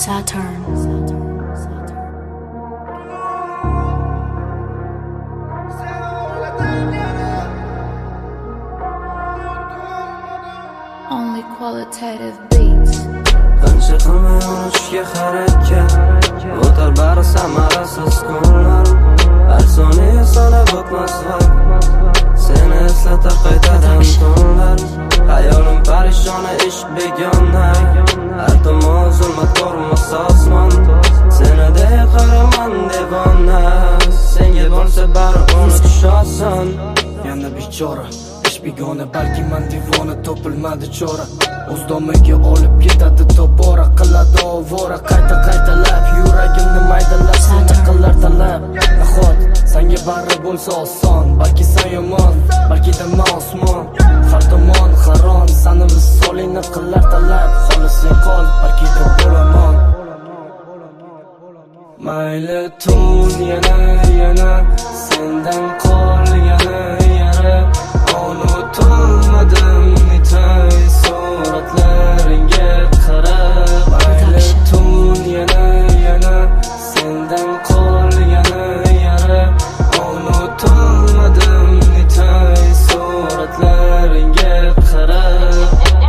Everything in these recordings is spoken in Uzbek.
Saturn. Only qualitative beats. Qancha qilmay unutishga harakat, o'tar bari samarasiz kunlar. Har soniya sanab o'tmas vaqt, seni eslatar qaytadan tunlar. Hayolim parishona, ish begona, har tomon zulmat ko'rmas osmon. Senday qaraman devona, senga bo'lsa bari unutish oson. Yana bechora, ish begona, balki man devona, topilmadi chora. O'z domiga olib ketadi tobora, qiladi ovora, qayta-qaytalab yuragimni maydalab, seni qilar talab. Nahot senga bari bo'lsa oson, balki sen yomon, balki dama osmon. Har tomon harom, seni visolingni qilar talab. Xolising qol, balki da bo'laman. Mayli tun yana sendan qolgani yara. Unutolmadim netay suratlaringga qarab. Mayli tun yana sendan qolgani yara. Unutolmadim netay suratlaringga qarab.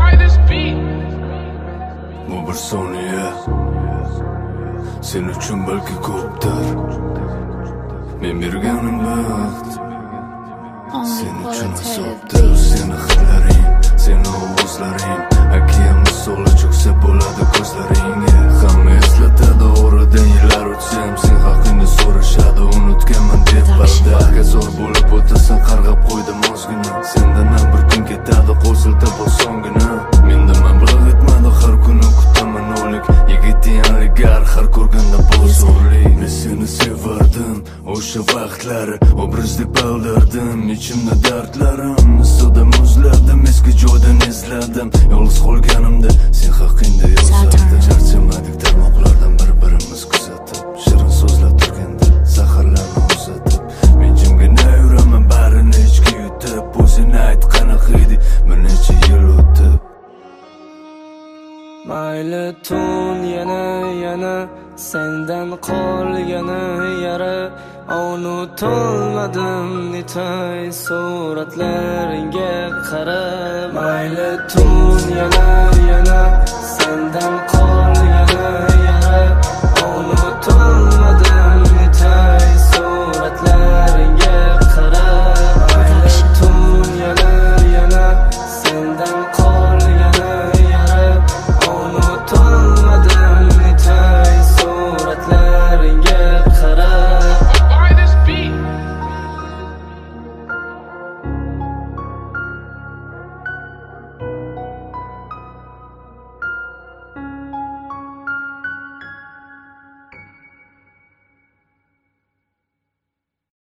Bu bir soniya sen uchun balki ko'pdir. Men berganim baxt sen uchun hisobdir. Seni hidlaring, seni ovozlaring, okean misoli cho'ksa bo'ladi ko'zlaringga. Hamma eslatadi oradan yillar o'tsam, sen haqingda so'rashadi, unutganman deb balda. Zo'r bo'lib o'tasan, qarg'ab qo'ydim ozgina. Sendan ham bir kun ketadi, qo'l siltab osongina. Menda mablag' yetmadi, har kuni kutaman o'lik. Yigityanlik har ko'rganda bozorlik. Men seni sevardim, o'sha vaqtlar obraz deb aldardim. Ichimda dardlarim suvda muzladim, eski joydan izladim. Yolg'iz qolganimda sen haqingda yozardim. Charchamadik tarmoqlardan bir-birimiz kuzatib, shirin so'zlab turganda zaharlarni uzatib. Men jimgina yuraman, barini ichga yutib. O'zing ayt qanaqa edi bir necha yil o'tib. Mayli tun yana sendan qolgani yara. Unutolmadim netay suratlaringga qarab. Mayli tun yana sendan